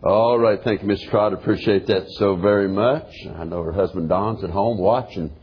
All right. Thank you, Mr. Trott. Appreciate that so very much. I know her husband Don's at home watching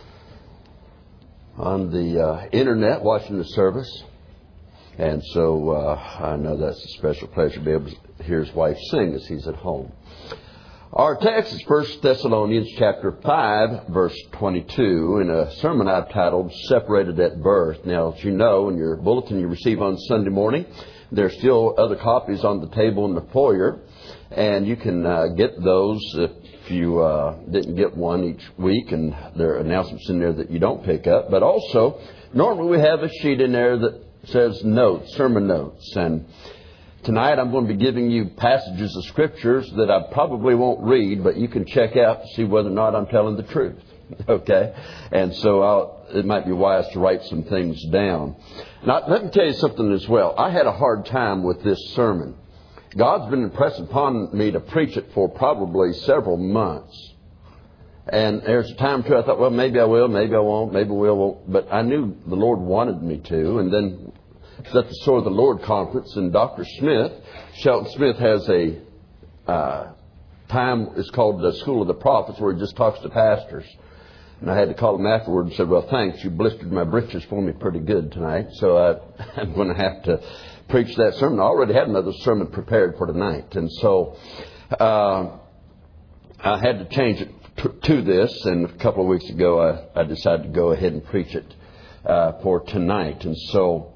on the internet, watching the service. And so I know that's a special pleasure to be able to hear his wife sing as he's at home. Our text is 1 Thessalonians chapter 5, verse 22, in a sermon I've titled, Separated at Birth. Now, as you know, in your bulletin you receive on Sunday morning, there's still other copies on the table in the foyer. And you can get those if you didn't get one each week. And there are announcements in there that you don't pick up. But also, normally we have a sheet in there that says notes, sermon notes. And tonight I'm going to be giving you passages of scriptures that I probably won't read, but you can check out to see whether or not I'm telling the truth. Okay? And so it might be wise to write some things down. Now, let me tell you something as well. I had a hard time with this sermon. God's been impressed upon me to preach it for probably several months. And there's a time too I thought, well, maybe I will, maybe I won't, maybe I won't. But I knew the Lord wanted me to. And then I was at the Sword of the Lord conference, and Dr. Smith, Shelton Smith, has a time, it's called the School of the Prophets, where he just talks to pastors. And I had to call him afterward and said, well, thanks, you blistered my britches for me pretty good tonight. So I'm going to have to preach that sermon. I already had another sermon prepared for tonight. And so I had to change it to this. And a couple of weeks ago, I decided to go ahead and preach it for tonight. And so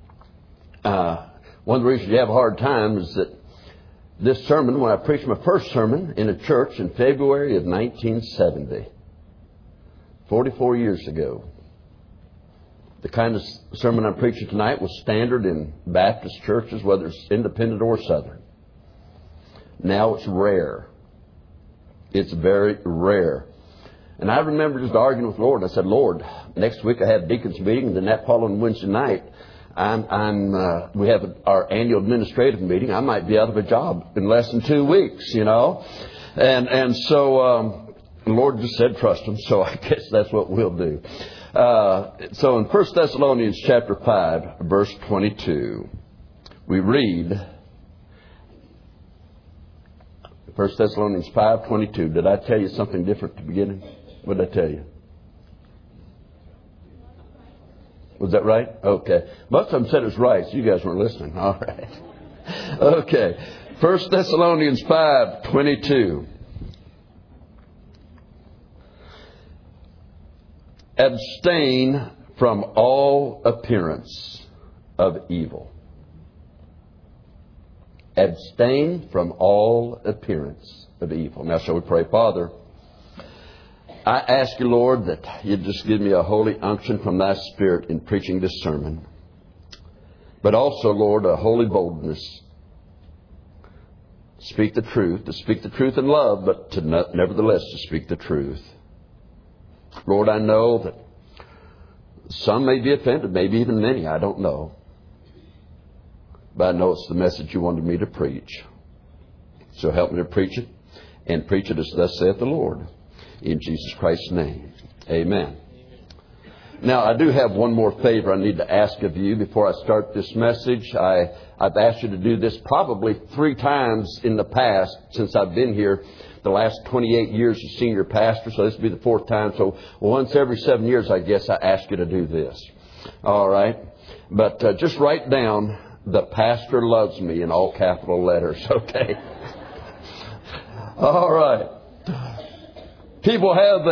one of the reasons you have a hard time is that this sermon, when I preached my first sermon in a church in February of 1970, 44 years ago, the kind of sermon I'm preaching tonight was standard in Baptist churches, whether it's independent or Southern. Now it's rare. It's very rare. And I remember just arguing with the Lord. I said, Lord, next week I have deacons meeting, and then that following Wednesday night, we have our annual administrative meeting. I might be out of a job in less than 2 weeks, you know. And so the Lord just said, trust Him. So I guess that's what we'll do. So in 1 Thessalonians chapter 5, verse 22, we read, 1 Thessalonians 5:22. Did I tell you something different at the beginning? What did I tell you? Was that right? Okay. Most of them said it was right, so you guys weren't listening. All right. Okay. 1 Thessalonians 5:22. Abstain from all appearance of evil. Abstain from all appearance of evil. Now, shall we pray? Father, I ask you, Lord, that you just give me a holy unction from thy Spirit in preaching this sermon. But also, Lord, a holy boldness. Speak the truth, to speak the truth in love, but to nevertheless to speak the truth. Lord, I know that some may be offended, maybe even many, I don't know. But I know it's the message you wanted me to preach. So help me to preach it, and preach it as thus saith the Lord. In Jesus Christ's name, amen. Now, I do have one more favor I need to ask of you before I start this message. I've asked you to do this probably 3 times in the past since I've been here. The last 28 years as senior pastor, so this will be the 4th time. So once every 7 years, I guess, I ask you to do this. All right? But just write down, the pastor loves me, in all capital letters, okay? All right. People have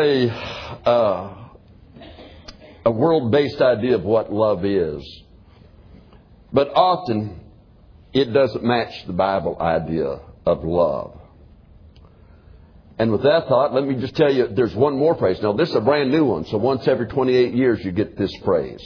a world-based idea of what love is. But often, it doesn't match the Bible idea of love. And with that thought, let me just tell you, there's one more phrase. Now, this is a brand new one. So once every 28 years, you get this phrase.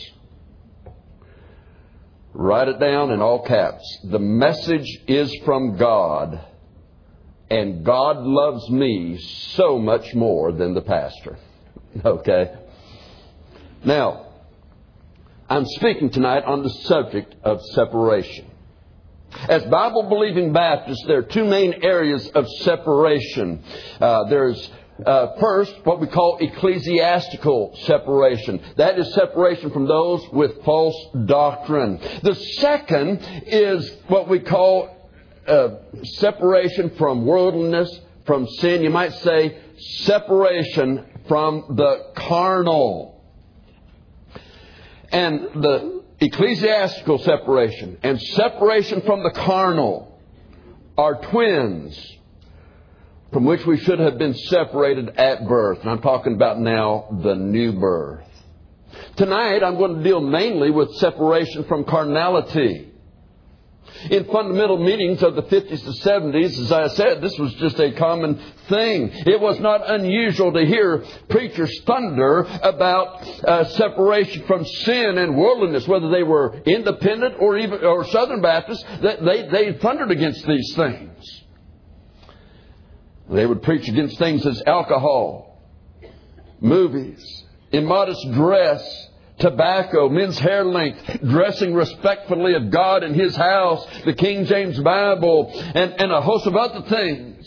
Write it down in all caps. The message is from God, and God loves me so much more than the pastor. Okay? Now, I'm speaking tonight on the subject of separation. As Bible-believing Baptists, there are 2 main areas of separation. There's first, what we call ecclesiastical separation. That is separation from those with false doctrine. The second is what we call separation from worldliness, from sin. You might say separation from the carnal. And the ecclesiastical separation and separation from the carnal are twins from which we should have been separated at birth. And I'm talking about now the new birth. Tonight I'm going to deal mainly with separation from carnality. In fundamental meetings of the 50s to 70s, as I said, this was just a common thing. It was not unusual to hear preachers thunder about separation from sin and worldliness, whether they were independent or Southern Baptists. They thundered against these things. They would preach against things as alcohol, movies, immodest dress, tobacco, men's hair length, dressing respectfully of God and His house, the King James Bible, and a host of other things.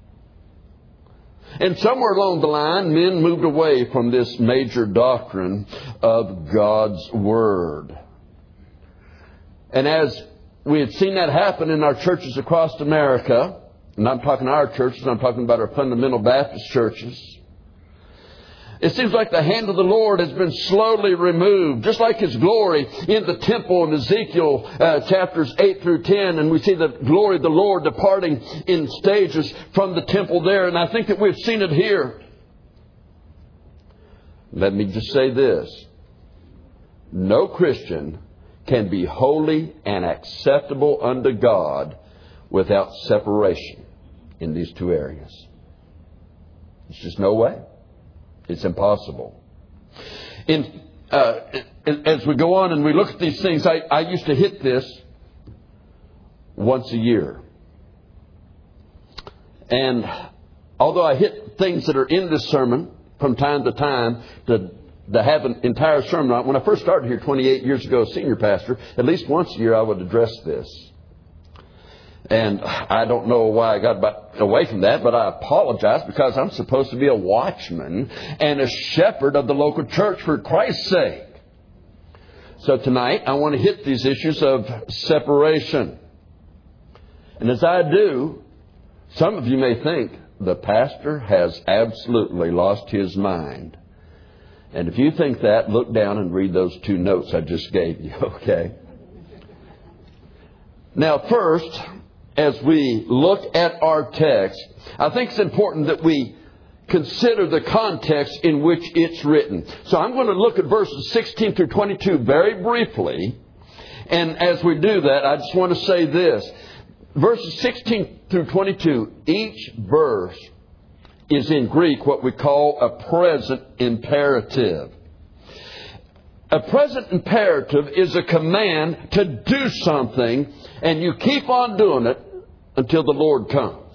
And somewhere along the line, men moved away from this major doctrine of God's Word. And as we had seen that happen in our churches across America, and I'm talking our churches, I'm talking about our fundamental Baptist churches, it seems like the hand of the Lord has been slowly removed, just like His glory in the temple in Ezekiel chapters 8 through 10. And we see the glory of the Lord departing in stages from the temple there. And I think that we've seen it here. Let me just say this. No Christian can be holy and acceptable unto God without separation in these two areas. There's just no way. It's impossible. As we go on and we look at these things, I used to hit this once a year. And although I hit things that are in this sermon from time to time to have an entire sermon on, when I first started here 28 years ago as senior pastor, at least once a year I would address this. And I don't know why I got away from that, but I apologize because I'm supposed to be a watchman and a shepherd of the local church for Christ's sake. So tonight I want to hit these issues of separation. And as I do, some of you may think the pastor has absolutely lost his mind. And if you think that, look down and read those 2 notes I just gave you, okay? Now first, as we look at our text, I think it's important that we consider the context in which it's written. So I'm going to look at verses 16 through 22 very briefly. And as we do that, I just want to say this. Verses 16 through 22, each verse is in Greek what we call a present imperative. A present imperative is a command to do something, and you keep on doing it until the Lord comes.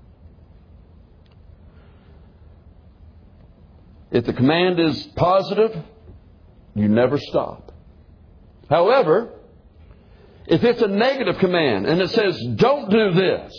If the command is positive, you never stop. However, if it's a negative command and it says, don't do this,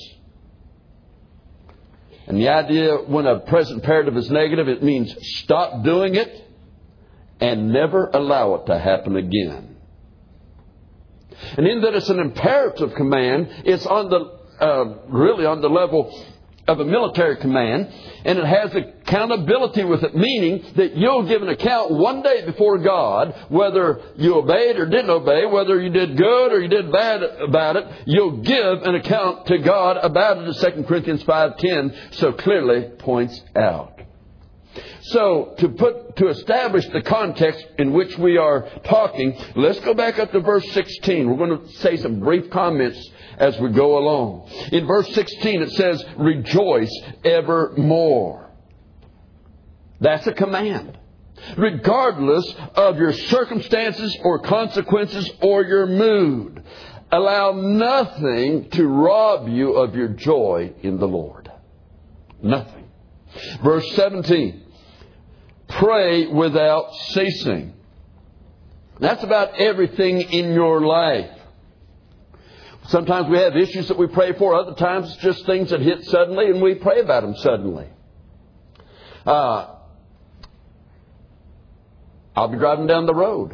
and the idea when a present imperative is negative, it means stop doing it and never allow it to happen again. And in that it's an imperative command, it's on the really on the level of a military command, and it has accountability with it, meaning that you'll give an account one day before God, whether you obeyed or didn't obey, whether you did good or you did bad about it. You'll give an account to God about it, as 2 Corinthians 5:10 so clearly points out. So to establish the context in which we are talking, let's go back up to verse 16. We're going to say some brief comments as we go along. In verse 16 it says, rejoice evermore. That's a command. Regardless of your circumstances or consequences or your mood, allow nothing to rob you of your joy in the Lord. Nothing. Verse 17. Pray without ceasing. That's about everything in your life. Sometimes we have issues that we pray for. Other times it's just things that hit suddenly and we pray about them suddenly. I'll be driving down the road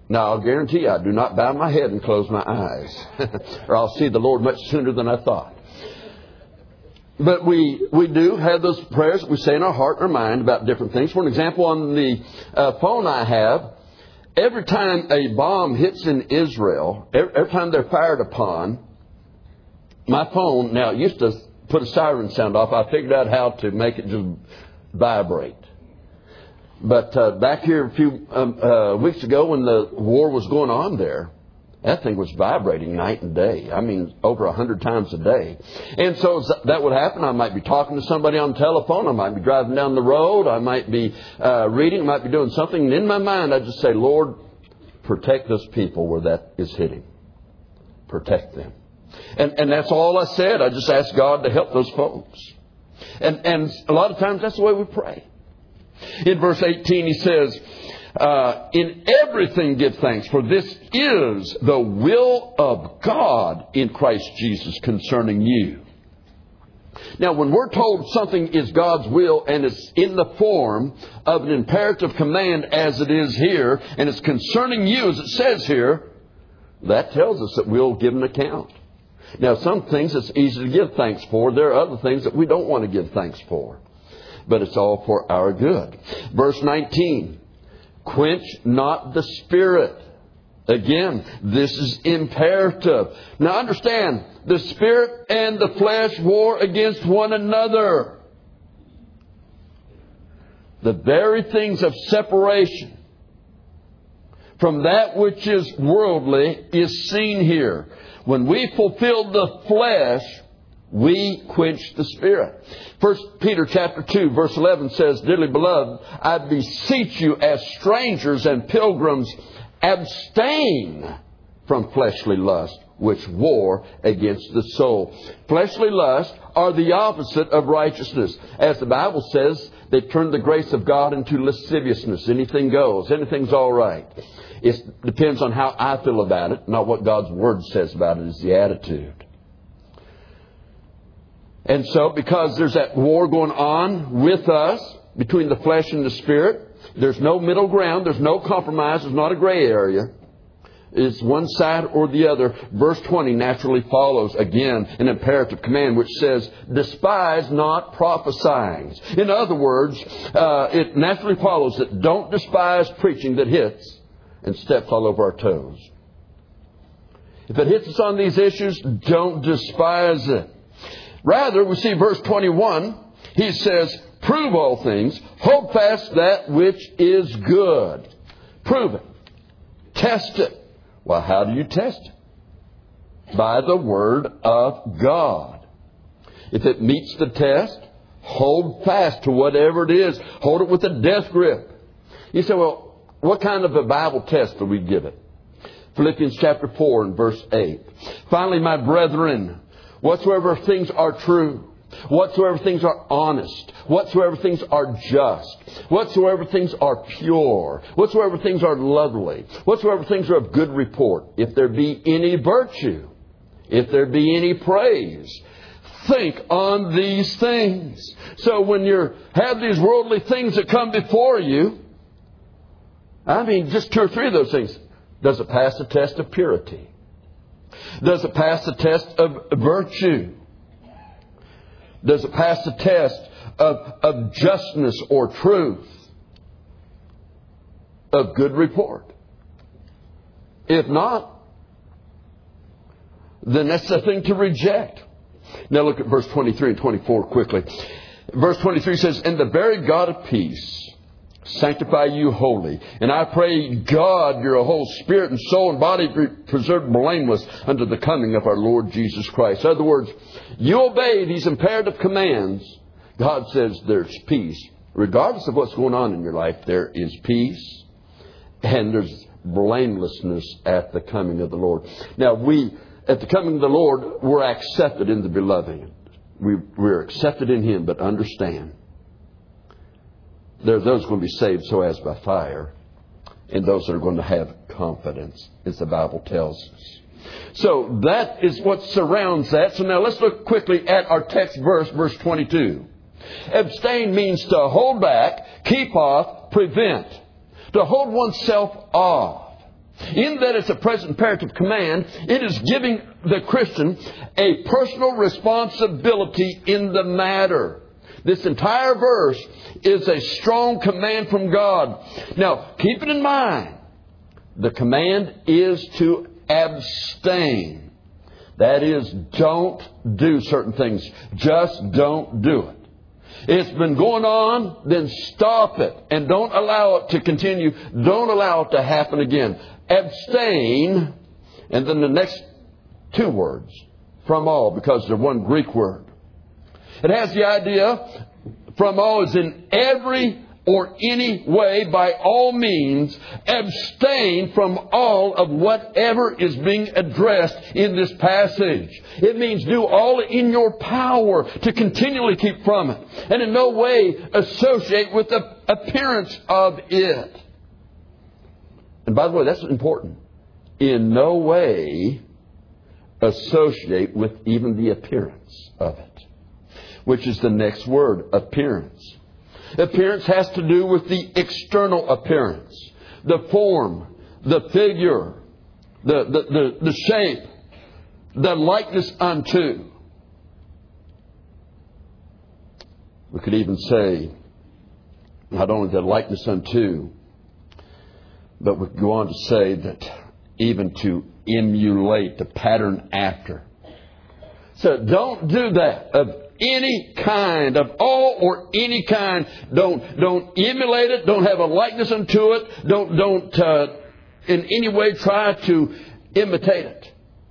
Now, I'll guarantee you, I do not bow my head and close my eyes, or I'll see the Lord much sooner than I thought. But we do have those prayers that we say in our heart and our mind about different things. For an example, on the phone I have, every time a bomb hits in Israel, every time they're fired upon, my phone, now it used to put a siren sound off. I figured out how to make it just vibrate. But back here a few weeks ago when the war was going on there, that thing was vibrating night and day. I mean, over 100 times a day. And so that would happen. I might be talking to somebody on the telephone. I might be driving down the road. I might be reading. I might be doing something. And in my mind, I just say, Lord, protect those people where that is hitting. Protect them. And that's all I said. I just asked God to help those folks. And a lot of times that's the way we pray. In verse 18 he says, in everything give thanks, for this is the will of God in Christ Jesus concerning you. Now, when we're told something is God's will and it's in the form of an imperative command as it is here, and it's concerning you as it says here, that tells us that we'll give an account. Now, some things it's easy to give thanks for. There are other things that we don't want to give thanks for. But it's all for our good. Verse 19. Quench not the Spirit. Again, this is imperative. Now understand, the Spirit and the flesh war against one another. The very things of separation from that which is worldly is seen here. When we fulfill the flesh, we quench the Spirit. 1 Peter chapter 2 verse 11 says, Dearly beloved, I beseech you as strangers and pilgrims, abstain from fleshly lust, which war against the soul. Fleshly lust are the opposite of righteousness. As the Bible says, they turn the grace of God into lasciviousness. Anything goes. Anything's all right. It depends on how I feel about it, not what God's Word says about it. It's the attitude. And so, because there's that war going on with us, between the flesh and the Spirit, there's no middle ground, there's no compromise, there's not a gray area. It's one side or the other. Verse 20 naturally follows, again, an imperative command which says, despise not prophesying. In other words, it naturally follows that don't despise preaching that hits and steps all over our toes. If it hits us on these issues, don't despise it. Rather, we see verse 21, he says, prove all things, hold fast that which is good. Prove it. Test it. Well, how do you test it? By the Word of God. If it meets the test, hold fast to whatever it is. Hold it with a death grip. You say, well, what kind of a Bible test do we give it? Philippians chapter 4 and verse 8. Finally, my brethren, whatsoever things are true, whatsoever things are honest, whatsoever things are just, whatsoever things are pure, whatsoever things are lovely, whatsoever things are of good report, if there be any virtue, if there be any praise, think on these things. So when you have these worldly things that come before you, I mean, just 2 or 3 of those things. Does it pass the test of purity? Does it pass the test of virtue? Does it pass the test of justness or truth? Of good report? If not, then that's the thing to reject. Now look at verse 23 and 24 quickly. Verse 23 says, and the very God of peace sanctify you wholly. And I pray God your whole spirit and soul and body be preserved blameless unto the coming of our Lord Jesus Christ. In other words, you obey these imperative commands. God says there's peace. Regardless of what's going on in your life, there is peace. And there's blamelessness at the coming of the Lord. Now at the coming of the Lord, we're accepted in the beloved. We're accepted in Him, but understand, there are those going to be saved so as by fire, and those that are going to have confidence, as the Bible tells us. So that is what surrounds that. So now let's look quickly at our text verse, verse 22. Abstain means to hold back, keep off, prevent. To hold oneself off. In that it's a present imperative command, it is giving the Christian a personal responsibility in the matter. This entire verse is a strong command from God. Now, keep it in mind. The command is to abstain. That is, don't do certain things. Just don't do it. It's been going on, then stop it. And don't allow it to continue. Don't allow it to happen again. Abstain. And then the next two words. From all, because they're one Greek word. It has the idea, from all is in every or any way, by all means, abstain from all of whatever is being addressed in this passage. It means do all in your power to continually keep from it. And in no way associate with the appearance of it. And by the way, that's important. In no way associate with even the appearance of it. Which is the next word, appearance. Appearance has to do with the external appearance, the form, the figure, the shape, the likeness unto. We could even say not only the likeness unto, but we could go on to say that even to emulate, the pattern after. So don't do that of any kind, of all or any kind. Don't emulate it. Don't have a likeness unto it. Don't in any way try to imitate it.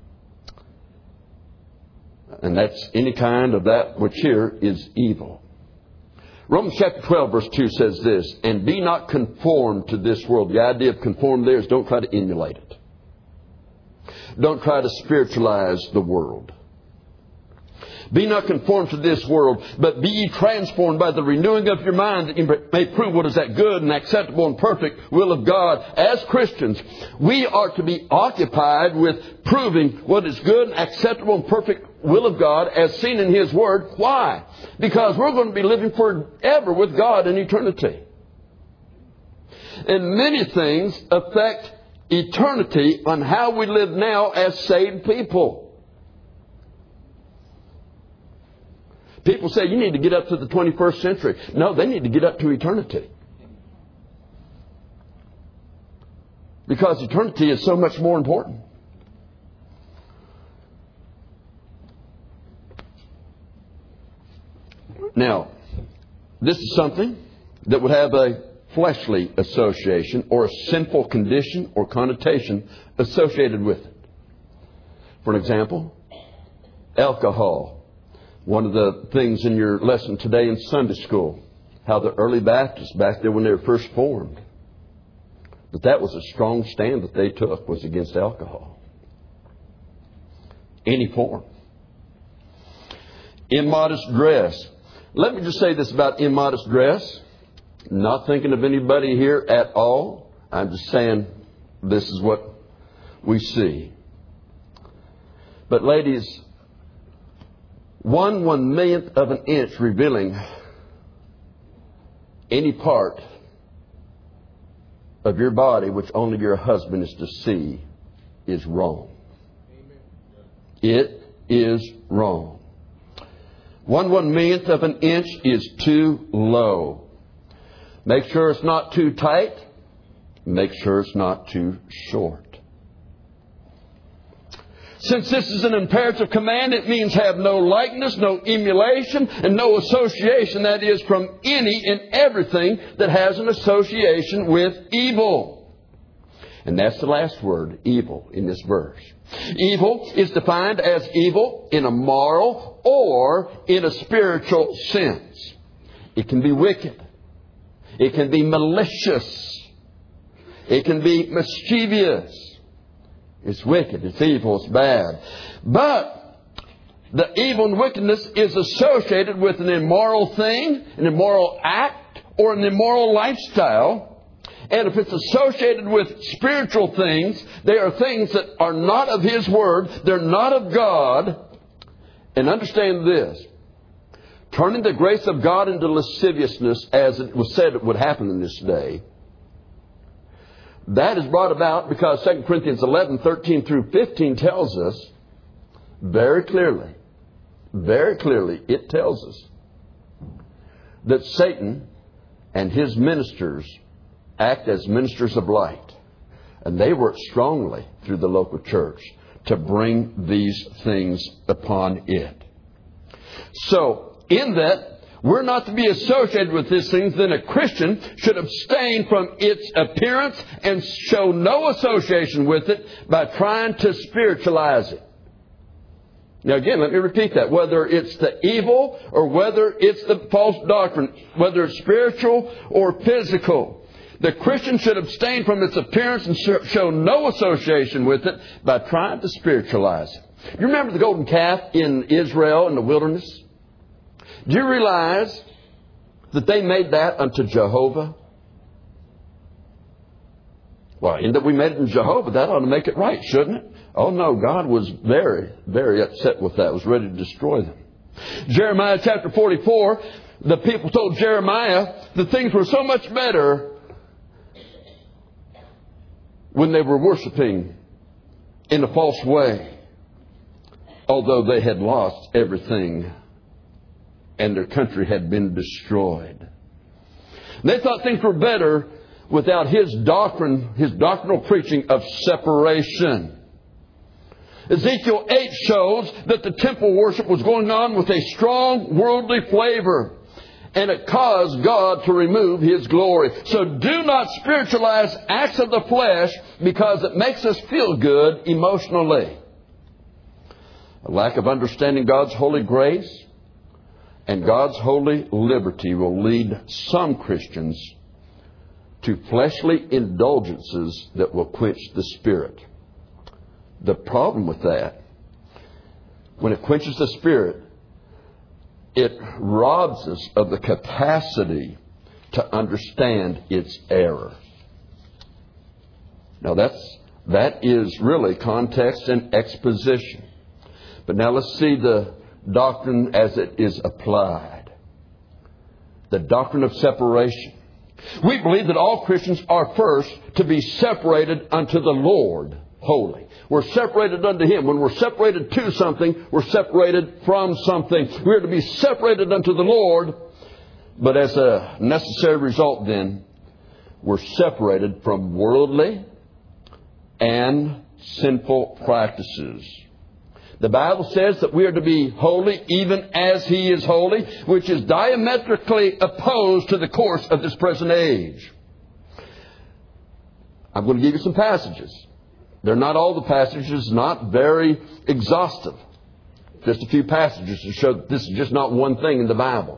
And that's any kind of that which here is evil. Romans chapter 12 verse 2 says this, and be not conformed to this world. The idea of conformed there is don't try to emulate it. Don't try to spiritualize the world. Be not conformed to this world, but be ye transformed by the renewing of your mind, that you may prove what is that good and acceptable and perfect will of God. As Christians, we are to be occupied with proving what is good and acceptable and perfect will of God as seen in His Word. Why? Because we're going to be living forever with God in eternity. And many things affect eternity on how we live now as saved people. People say you need to get up to the 21st century. No, they need to get up to eternity. Because eternity is so much more important. Now, this is something that would have a fleshly association or a sinful condition or connotation associated with it. For an example, alcohol. One of the things in your lesson today in Sunday school, how the early Baptists back there when they were first formed, but that was a strong stand that they took, was against alcohol. Any form. Immodest dress. Let me just say this about immodest dress. Not thinking of anybody here at all. I'm just saying this is what we see. But ladies, 1/1,000,000th of an inch revealing any part of your body which only your husband is to see is wrong. It is wrong. 1/1,000,000th of an inch is too low. Make sure it's not too tight. Make sure it's not too short. Since this is an imperative command, it means have no likeness, no emulation, and no association, that is, from any and everything that has an association with evil. And that's the last word, evil, in this verse. Evil is defined as evil in a moral or in a spiritual sense. It can be wicked. It can be malicious. It can be mischievous. It's wicked, it's evil, it's bad. But the evil and wickedness is associated with an immoral thing, an immoral act, or an immoral lifestyle. And if it's associated with spiritual things, they are things that are not of His Word, they're not of God. And understand this, turning the grace of God into lasciviousness, as it was said it would happen in this day, That is brought about because 2 Corinthians 11:13 through 15 tells us very clearly, it tells us that Satan and his ministers act as ministers of light. And they work strongly through the local church to bring these things upon it. So, in that, we're not to be associated with these things, then a Christian should abstain from its appearance and show no association with it by trying to spiritualize it. Now again, let me repeat that. Whether it's the evil or whether it's the false doctrine, whether it's spiritual or physical, the Christian should abstain from its appearance and show no association with it by trying to spiritualize it. You remember the golden calf in Israel in the wilderness? Do you realize that they made that unto Jehovah? Well, in that we made it in Jehovah, that ought to make it right, shouldn't it? Oh no, God was very, very upset with that, was ready to destroy them. Jeremiah chapter 44, the people told Jeremiah that things were so much better when they were worshiping in a false way, although they had lost everything and their country had been destroyed. And they thought things were better without his doctrine, his doctrinal preaching of separation. Ezekiel 8 shows that the temple worship was going on with a strong worldly flavor, and it caused God to remove His glory. So do not spiritualize acts of the flesh because it makes us feel good emotionally. A lack of understanding God's holy grace and God's holy liberty will lead some Christians to fleshly indulgences that will quench the Spirit. The problem with that, when it quenches the Spirit, it robs us of the capacity to understand its error. Now that is really context and exposition. But now let's see the doctrine as it is applied. The doctrine of separation. We believe that all Christians are first to be separated unto the Lord holy. We're separated unto Him. When we're separated to something, we're separated from something. We're to be separated unto the Lord. But as a necessary result then, we're separated from worldly and sinful practices. The Bible says that we are to be holy even as He is holy, which is diametrically opposed to the course of this present age. I'm going to give you some passages. They're not all the passages, not very exhaustive. Just a few passages to show that this is just not one thing in the Bible.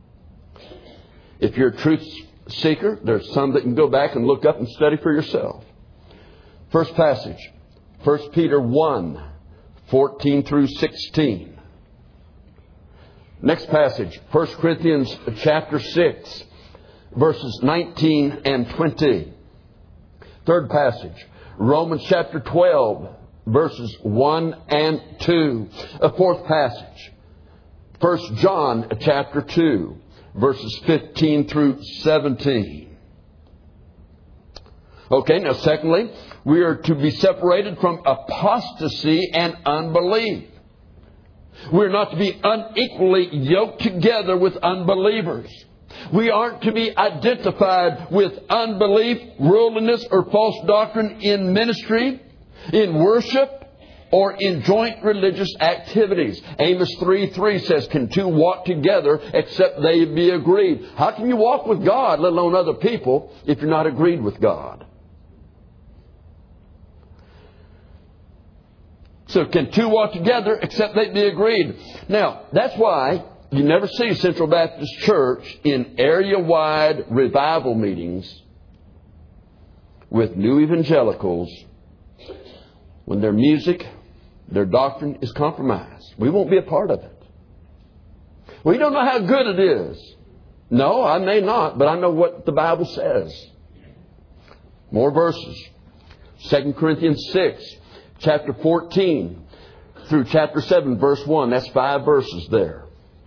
If you're a truth seeker, there's some that you can go back and look up and study for yourself. First passage, 1 Peter 1, 14 through 16. Next passage, 1 Corinthians chapter 6, verses 19 and 20. Third passage, Romans chapter 12, verses 1 and 2. A fourth passage, 1 John chapter 2, verses 15 through 17. Okay, now secondly, we are to be separated from apostasy and unbelief. We're not to be unequally yoked together with unbelievers. We aren't to be identified with unbelief, worldliness, or false doctrine in ministry, in worship, or in joint religious activities. Amos 3:3 says, "Can two walk together except they be agreed?" How can you walk with God, let alone other people, if you're not agreed with God? So can two walk together except they be agreed? Now, that's why you never see Central Baptist Church in area-wide revival meetings with new evangelicals when their music, their doctrine is compromised. We won't be a part of it. We don't know how good it is. No, I may not, but I know what the Bible says. More verses. 2 Corinthians 6, chapter 14 through chapter 7, verse 1. That's 5 verses there.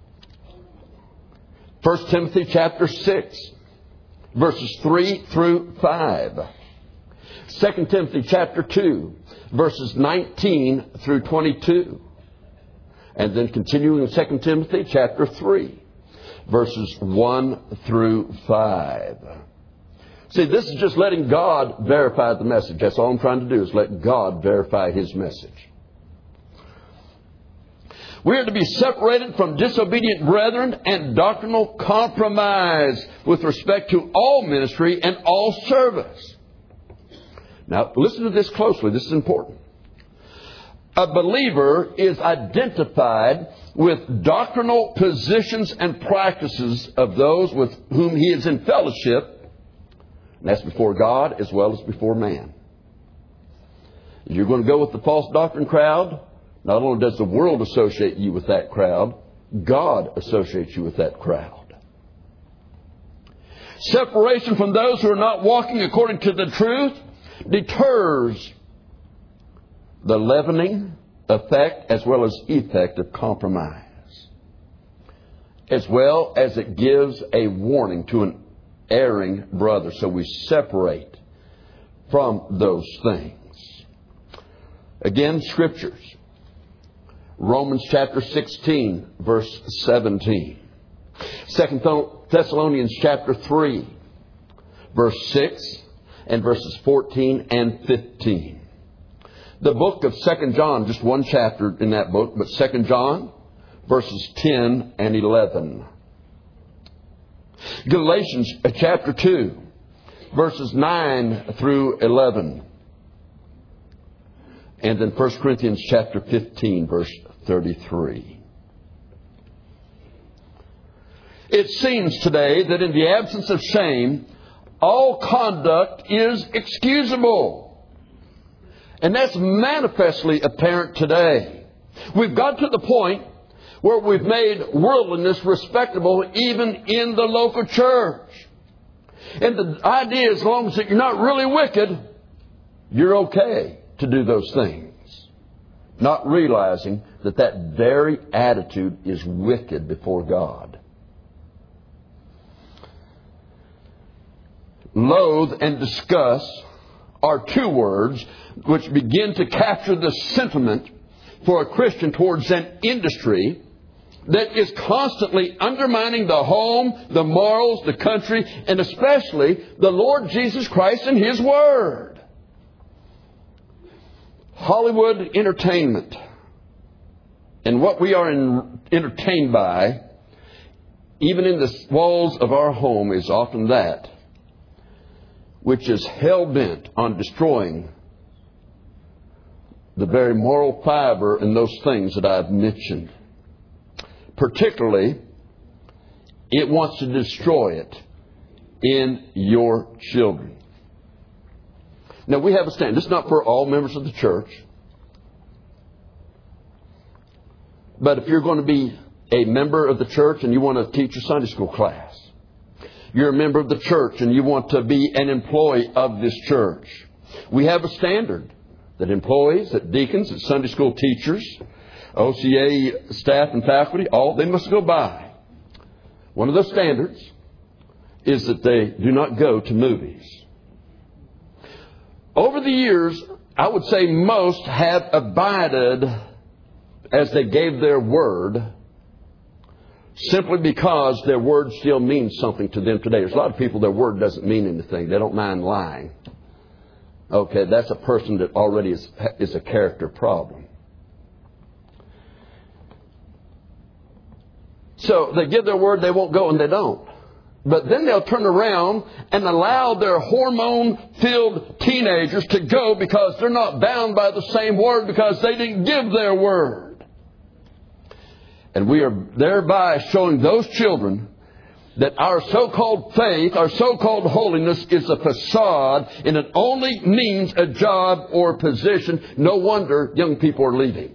1 Timothy chapter 6, verses 3 through 5. 2 Timothy chapter 2, verses 19 through 22. And then continuing in 2 Timothy chapter 3, verses 1 through 5. See, this is just letting God verify the message. That's all I'm trying to do, is let God verify His message. We are to be separated from disobedient brethren and doctrinal compromise with respect to all ministry and all service. Now, listen to this closely. This is important. A believer is identified with doctrinal positions and practices of those with whom he is in fellowship. And that's before God as well as before man. If you're going to go with the false doctrine crowd, not only does the world associate you with that crowd, God associates you with that crowd. Separation from those who are not walking according to the truth deters the leavening effect as well as effect of compromise, as well as it gives a warning to an erring brother. So we separate from those things. Again, Scriptures. Romans chapter 16, verse 17. 2 Thessalonians chapter 3, verse 6, and verses 14 and 15. The book of 2 John, just one chapter in that book, but 2 John, verses 10 and 11. Galatians chapter 2, verses 9 through 11. And then 1 Corinthians chapter 15, verse 33. It seems today that in the absence of shame, all conduct is excusable. And that's manifestly apparent today. We've got to the point where we've made worldliness respectable even in the local church. And the idea, as long as you're not really wicked, you're okay to do those things. Not realizing that that very attitude is wicked before God. Loathe and disgust are two words which begin to capture the sentiment for a Christian towards an industry that is constantly undermining the home, the morals, the country, and especially the Lord Jesus Christ and His Word. Hollywood entertainment and what we are entertained by, even in the walls of our home, is often that which is hell-bent on destroying the very moral fiber in those things that I've mentioned. Particularly, it wants to destroy it in your children. Now, we have a stand. This is not for all members of the church. But if you're going to be a member of the church and you want to teach a Sunday school class, you're a member of the church and you want to be an employee of this church, we have a standard that employees, that deacons, that Sunday school teachers, OCA staff and faculty, all they must go by. One of those standards is that they do not go to movies. Over the years, I would say most have abided as they gave their word, simply because their word still means something to them today. There's a lot of people, their word doesn't mean anything. They don't mind lying. Okay, that's a person that already is a character problem. So they give their word, they won't go, and they don't. But then they'll turn around and allow their hormone-filled teenagers to go because they're not bound by the same word because they didn't give their word. And we are thereby showing those children that our so-called faith, our so-called holiness is a facade and it only means a job or a position. No wonder young people are leaving.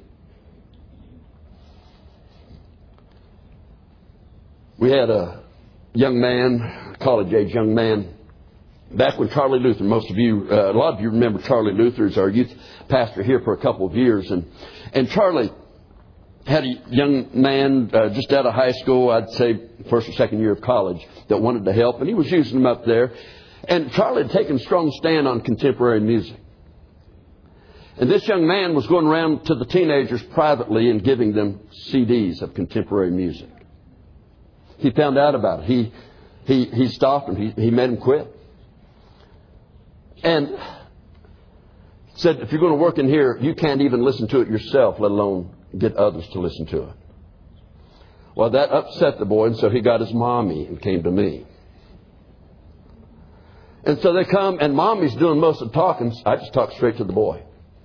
We had a young man, college-age young man, back when Charlie Luther, most of you, a lot of you remember Charlie Luther as our youth pastor here for a couple of years. And Charlie had a young man just out of high school, I'd say first or second year of college, that wanted to help. And he was using him up there. And Charlie had taken a strong stand on contemporary music. And this young man was going around to the teenagers privately and giving them CDs of contemporary music. He found out about it. He stopped and he made him quit. And said, if you're going to work in here, you can't even listen to it yourself, let alone get others to listen to it. Well, that upset the boy, and so he got his mommy and came to me. And so they come, and mommy's doing most of the talking. I just talk straight to the boy.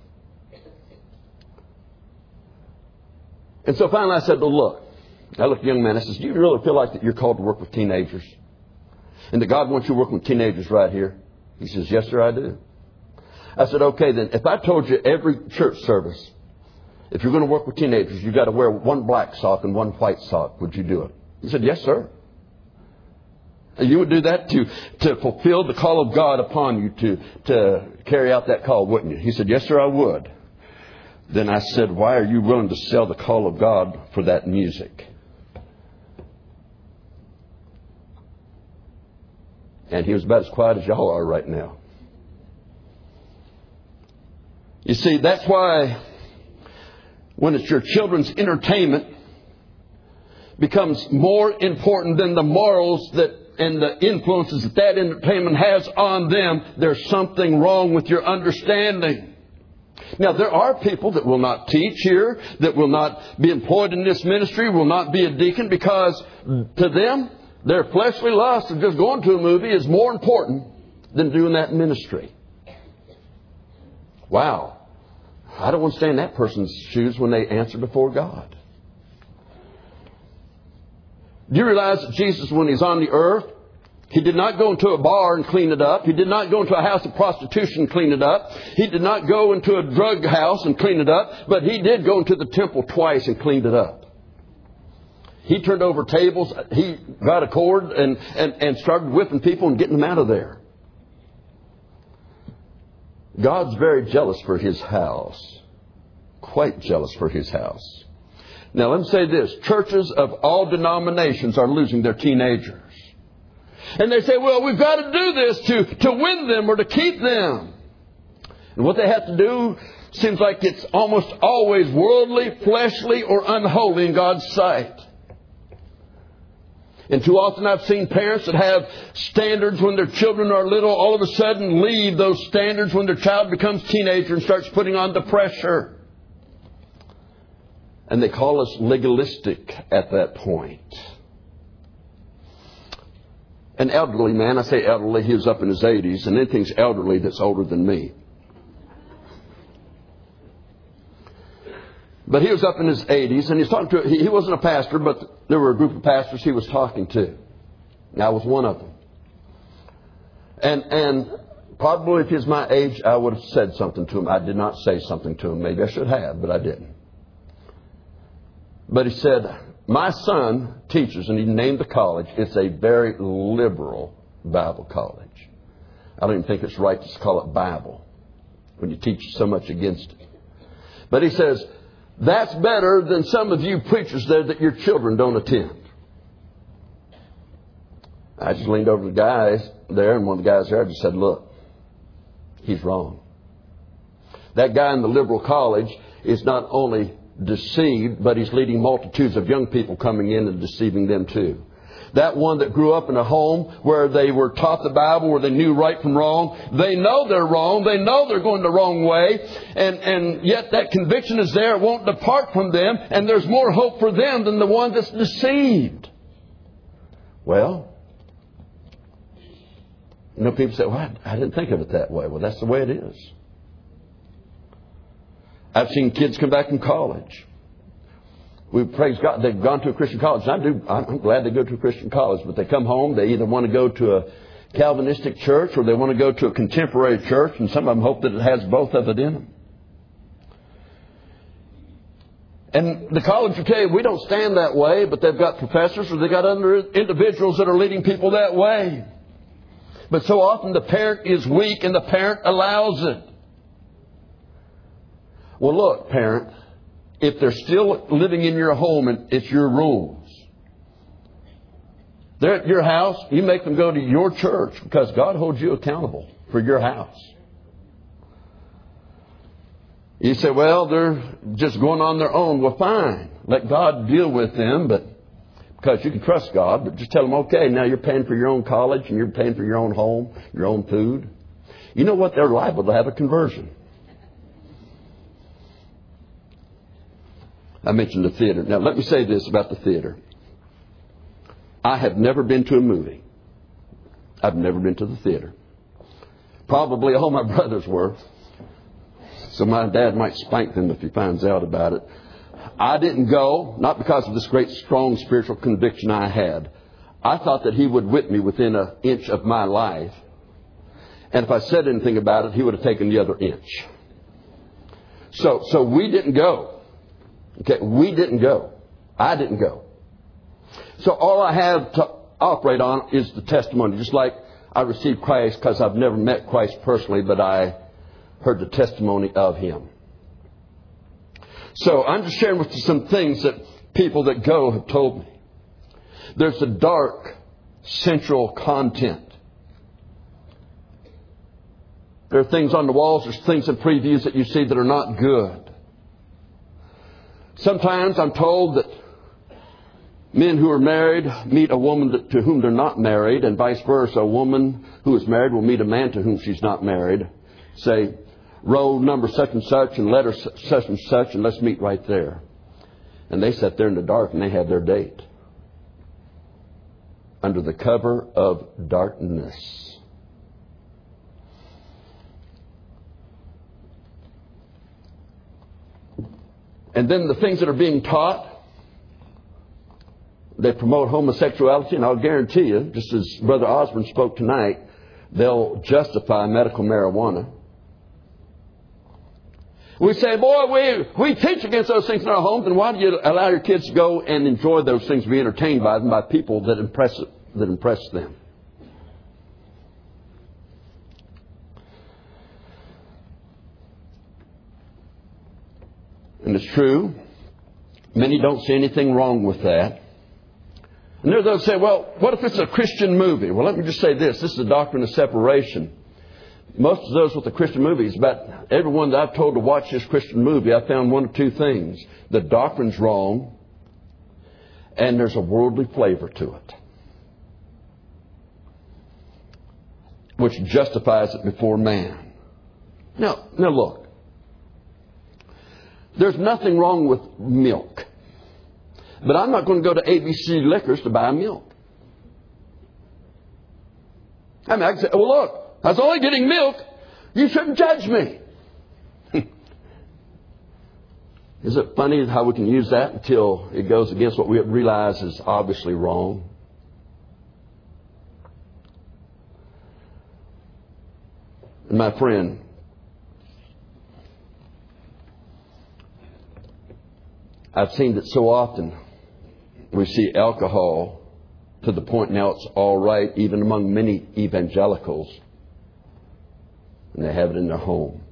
And so finally I said, well, look. I looked at the young man. I said, do you really feel like that you're called to work with teenagers? And that God wants you working with teenagers right here? He says, yes, sir, I do. I said, okay, then if I told you every church service, if you're going to work with teenagers, you've got to wear one black sock and one white sock, would you do it? He said, yes, sir. And you would do that to fulfill the call of God upon you to carry out that call, wouldn't you? He said, yes, sir, I would. Then I said, why are you willing to sell the call of God for that music? And he was about as quiet as y'all are right now. You see, that's why when it's your children's entertainment becomes more important than the morals that and the influences that entertainment has on them, there's something wrong with your understanding. Now, there are people that will not teach here, that will not be employed in this ministry, will not be a deacon, because to them, their fleshly lust of just going to a movie is more important than doing that ministry. Wow. I don't want to stand in that person's shoes when they answer before God. Do you realize that Jesus, when He's on the earth, He did not go into a bar and clean it up. He did not go into a house of prostitution and clean it up. He did not go into a drug house and clean it up. But He did go into the temple twice and cleaned it up. He turned over tables. He got a cord and started whipping people and getting them out of there. God's very jealous for His house. Quite jealous for His house. Now, let me say this. Churches of all denominations are losing their teenagers. And they say, well, we've got to do this to win them or to keep them. And what they have to do seems like it's almost always worldly, fleshly, or unholy in God's sight. And too often I've seen parents that have standards when their children are little, all of a sudden leave those standards when their child becomes a teenager and starts putting on the pressure. And they call us legalistic at that point. An elderly man, I say elderly, he was up in his 80s, and anything's elderly that's older than me. But he was up in his 80s, and he's talking to, he wasn't a pastor, but there were a group of pastors he was talking to. And I was one of them. And probably if he was my age, I would have said something to him. I did not say something to him. Maybe I should have, but I didn't. But he said, my son teaches, and he named the college. It's a very liberal Bible college. I don't even think it's right to call it Bible when you teach so much against it. But he says, that's better than some of you preachers there that your children don't attend. I just leaned over to the guys there, and one of the guys there, I just said, look, he's wrong. That guy in the liberal college is not only deceived, but he's leading multitudes of young people coming in and deceiving them too. That one that grew up in a home where they were taught the Bible, where they knew right from wrong, they know they're wrong, they know they're going the wrong way, and yet that conviction is there, it won't depart from them, and there's more hope for them than the one that's deceived. Well, you know, people say, well, I didn't think of it that way. Well, that's the way it is. I've seen kids come back from college. We praise God. They've gone to a Christian college. I'm glad they go to a Christian college, but they come home. They either want to go to a Calvinistic church or they want to go to a contemporary church, and some of them hope that it has both of it in them. And the college will tell you, we don't stand that way, but they've got professors or they've got other individuals that are leading people that way. But so often the parent is weak and the parent allows it. Well, look, parent, if they're still living in your home and it's your rules, They're at your house. You make them go to your church because God holds you accountable for your house. You say, well, they're just going on their own. Well, fine. Let God deal with them, but because you can trust God, but just tell them, okay, now you're paying for your own college and you're paying for your own home, your own food. You know what? They're liable to have a conversion. I mentioned the theater. Now, let me say this about the theater. I have never been to a movie. I've never been to the theater. Probably all my brothers were. So my dad might spank them if he finds out about it. I didn't go, not because of this great, strong spiritual conviction I had. I thought that he would whip me within an inch of my life. And if I said anything about it, he would have taken the other inch. So we didn't go. Okay, we didn't go. I didn't go. So all I have to operate on is the testimony. Just like I received Christ because I've never met Christ personally, but I heard the testimony of Him. So I'm just sharing with you some things that people that go have told me. There's a dark central content. There are things on the walls, there's things in previews that you see that are not good. Sometimes I'm told that men who are married meet a woman to whom they're not married, and vice versa. A woman who is married will meet a man to whom she's not married. Say, roll number such and such and letter such and such, and let's meet right there. And they sat there in the dark and they had their date. Under the cover of darkness. And then the things that are being taught, they promote homosexuality, and I'll guarantee you, just as Brother Osborne spoke tonight, they'll justify medical marijuana. We say, boy, we teach against those things in our homes, and why do you allow your kids to go and enjoy those things, be entertained by them, by people that impress them? And it's true. Many don't see anything wrong with that. And there are those who say, well, what if it's a Christian movie? Well, let me just say this. This is the doctrine of separation. Most of those with the Christian movies, about everyone that I've told to watch this Christian movie, I found one of two things. The doctrine's wrong, and there's a worldly flavor to it, which justifies it before man. Now look. There's nothing wrong with milk. But I'm not going to go to ABC Liquors to buy milk. I mean, I can say, well, look, I was only getting milk. You shouldn't judge me. Is it funny how we can use that until it goes against what we realize is obviously wrong? And my friend, I've seen that so often. We see alcohol to the point now it's all right, even among many evangelicals. And they have it in their home.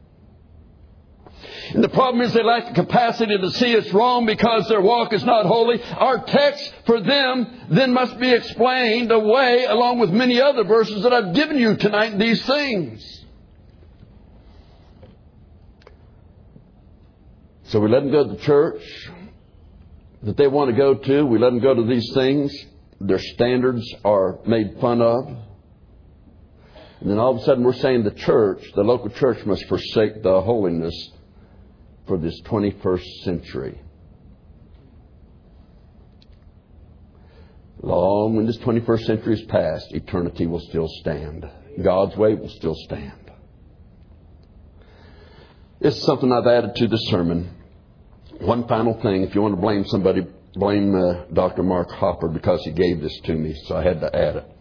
And the problem is they lack the capacity to see it's wrong because their walk is not holy. Our text for them then must be explained away along with many other verses that I've given you tonight, these things. So we let them go to the church that they want to go to. We let them go to these things. Their standards are made fun of. And then all of a sudden we're saying the local church must forsake the holiness for this 21st century. Long when this 21st century is past, eternity will still stand. God's way will still stand. This is something I've added to the sermon. One final thing. If you want to blame somebody, blame Dr. Mark Hopper because he gave this to me, so I had to add it.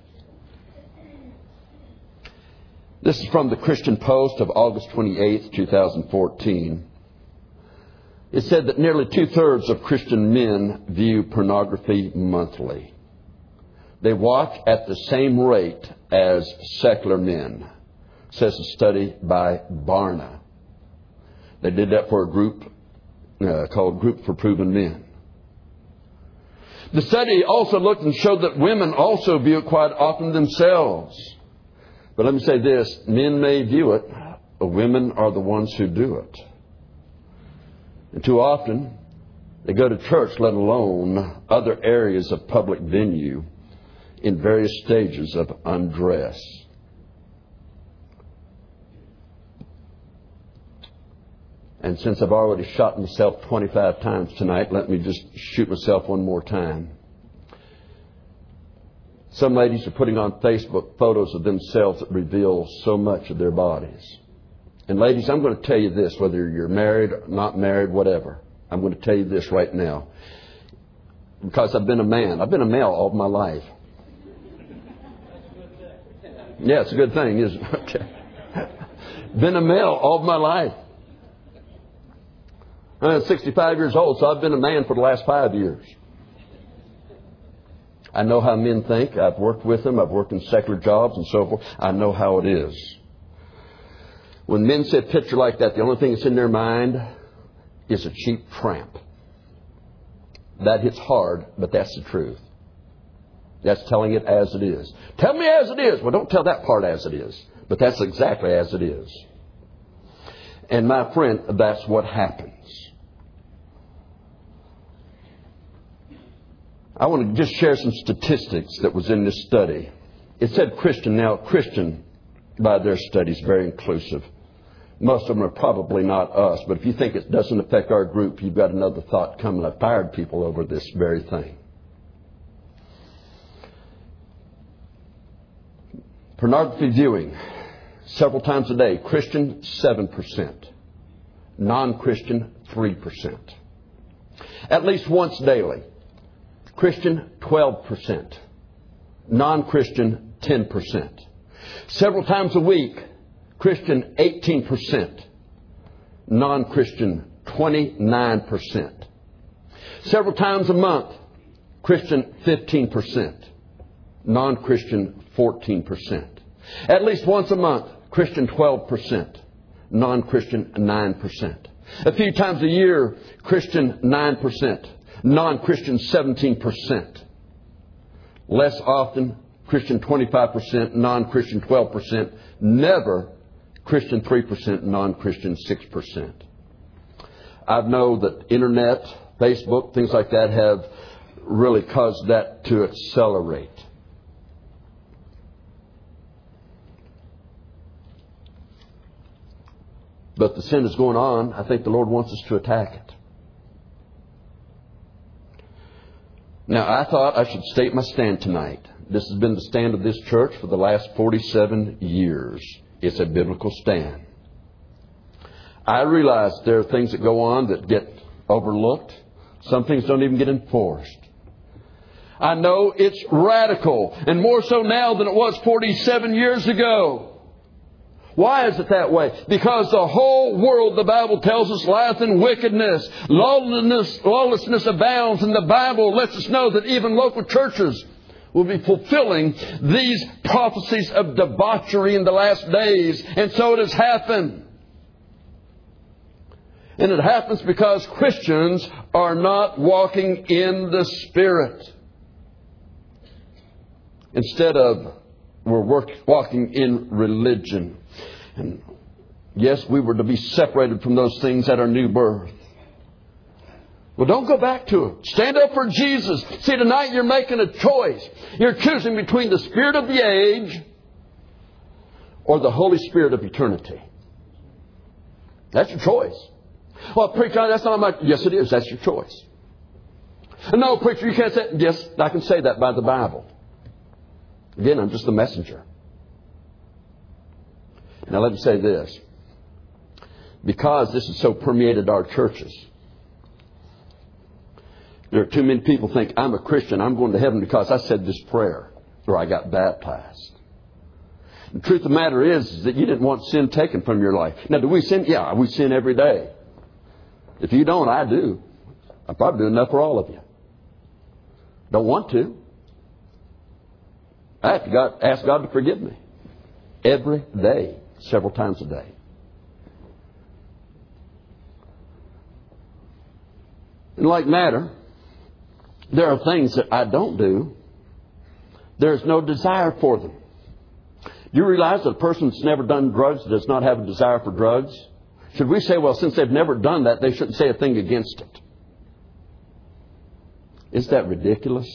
This is from the Christian Post of August 28th, 2014. It said that nearly 2/3 of Christian men view pornography monthly. They watch at the same rate as secular men, says a study by Barna. They did that for a group called Group for Proven Men. The study also looked and showed that women also view it quite often themselves. But let me say this, men may view it, but women are the ones who do it. And too often, they go to church, let alone other areas of public venue, in various stages of undress. And since I've already shot myself 25 times tonight, let me just shoot myself one more time. Some ladies are putting on Facebook photos of themselves that reveal so much of their bodies. And ladies, I'm going to tell you this, whether you're married, not married, whatever. I'm going to tell you this right now. Because I've been a man. I've been a male all my life. Yeah, it's a good thing, isn't it? Okay. Been a male all my life. I'm 65 years old, so I've been a man for the last 5 years. I know how men think. I've worked with them. I've worked in secular jobs and so forth. I know how it is. When men see a picture like that, the only thing that's in their mind is a cheap tramp. That hits hard, but that's the truth. That's telling it as it is. Tell me as it is. Well, don't tell that part as it is. But that's exactly as it is. And my friend, that's what happens. I want to just share some statistics that was in this study. It said Christian. Now, Christian, by their studies, very inclusive. Most of them are probably not us. But if you think it doesn't affect our group, you've got another thought coming. I've fired people over this very thing. Pornography viewing, several times a day. Christian, 7%. Non-Christian, 3%. At least once daily. Christian, 12%. Non-Christian, 10%. Several times a week. Christian, 18%. Non-Christian, 29%. Several times a month. Christian, 15%. Non-Christian, 14%. At least once a month. Christian, 12%. Non-Christian, 9%. A few times a year. Christian, 9%. Non-Christian, 17%. Less often, Christian 25%, non-Christian 12%. Never Christian 3%, non-Christian 6%. I know that internet, Facebook, things like that have really caused that to accelerate. But the sin is going on. I think the Lord wants us to attack it. Now, I thought I should state my stand tonight. This has been the stand of this church for the last 47 years. It's a biblical stand. I realize there are things that go on that get overlooked. Some things don't even get enforced. I know it's radical, and more so now than it was 47 years ago. Why is it that way? Because the whole world, the Bible tells us, lieth in wickedness. Lawlessness abounds. And the Bible lets us know that even local churches will be fulfilling these prophecies of debauchery in the last days. And so it has happened. And it happens because Christians are not walking in the Spirit. Instead of we're walking in religion. And yes, we were to be separated from those things at our new birth. Well, don't go back to it. Stand up for Jesus. See, tonight you're making a choice. You're choosing between the spirit of the age or the Holy Spirit of eternity. That's your choice. Well, preacher, that's not my... Yes, it is. That's your choice. No, preacher, you can't say... Yes, I can say that by the Bible. Again, I'm just the messenger. Now let me say this. Because this has so permeated our churches, there are too many people think, I'm a Christian, I'm going to heaven because I said this prayer or I got baptized. The truth of the matter is that you didn't want sin taken from your life. Now, do we sin? Yeah, we sin every day. If you don't, I do. I probably do enough for all of you. Don't want to. I have to ask God to forgive me. Every day. Several times a day. In like matter, There are things that I don't do. There's no desire for them. Do you realize that a person that's never done drugs does not have a desire for drugs? Should we say, well, since they've never done that, they shouldn't say a thing against it? Is that ridiculous?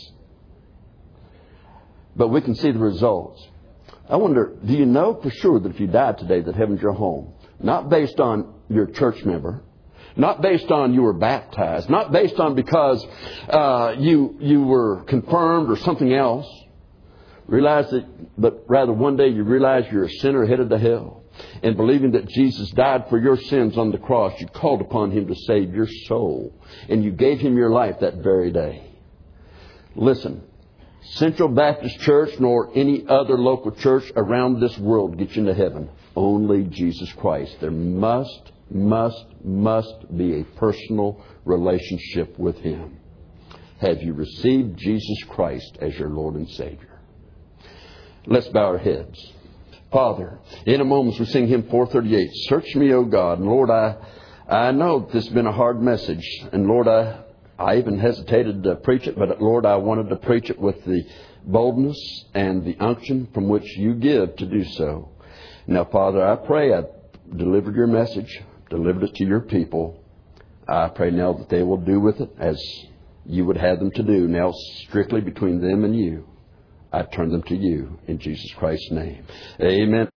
But we can see the results. I wonder, do you know for sure that if you died today that heaven's your home? Not based on your church member. Not based on you were baptized. Not based on because you were confirmed or something else. Realize that, but rather one day you realize you're a sinner headed to hell. And believing that Jesus died for your sins on the cross, you called upon Him to save your soul. And you gave Him your life that very day. Listen, Central Baptist Church nor any other local church around this world gets you into heaven. Only Jesus Christ. There must be a personal relationship with Him. Have you received Jesus Christ as your Lord and Savior? Let's bow our heads. Father, in a moment we sing hymn 438, Search me, O God. And Lord, I know this has been a hard message. And Lord, I even hesitated to preach it, but Lord, I wanted to preach it with the boldness and the unction from which you give to do so. Now, Father, I pray I delivered your message, delivered it to your people. I pray now that they will do with it as you would have them to do. Now, strictly between them and you, I turn them to you in Jesus Christ's name. Amen.